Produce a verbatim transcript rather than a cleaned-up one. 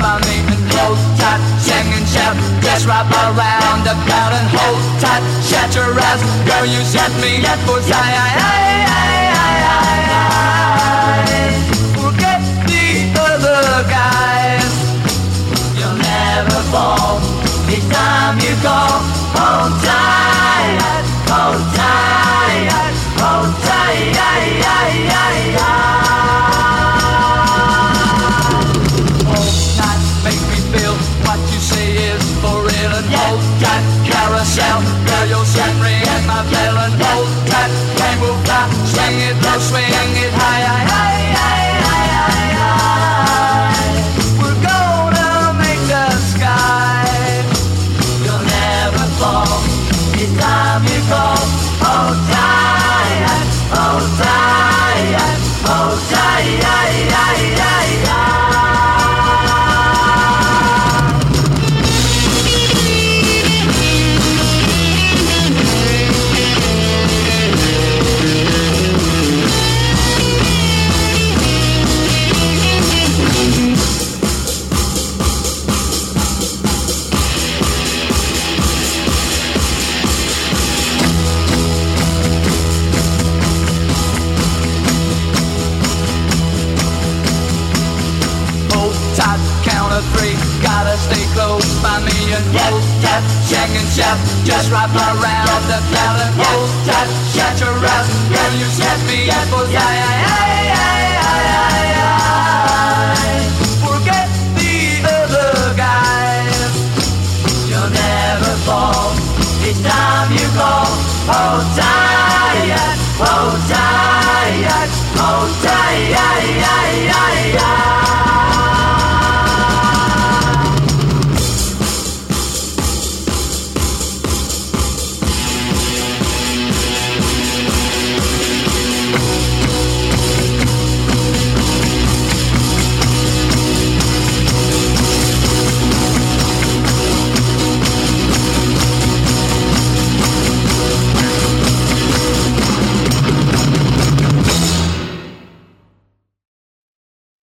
by me and hold tight, sing and shout, just wrap around the crowd and hold tight, shut your eyes, girl, you set me up for I, I, I, I, I, I. Forget the other guys, you'll never fall. Each time you call, hold tight, hold tight, hold tight, hold tight, make me feel what you say is for real and hold tight, carousel, girl, you'll send ring my bell and hold tight, rainbow fly, swing it low, swing it high, high, high, high, high, high. We're gonna make the sky. It's time you go, hold tight, hold tight, hold tight, ay, ay, ay, ay. Three, gotta stay close by me and hold tight, sing and shout, just wrap around the crowd and hold tight, shut your eyes, girl, you set me up for I, I, I.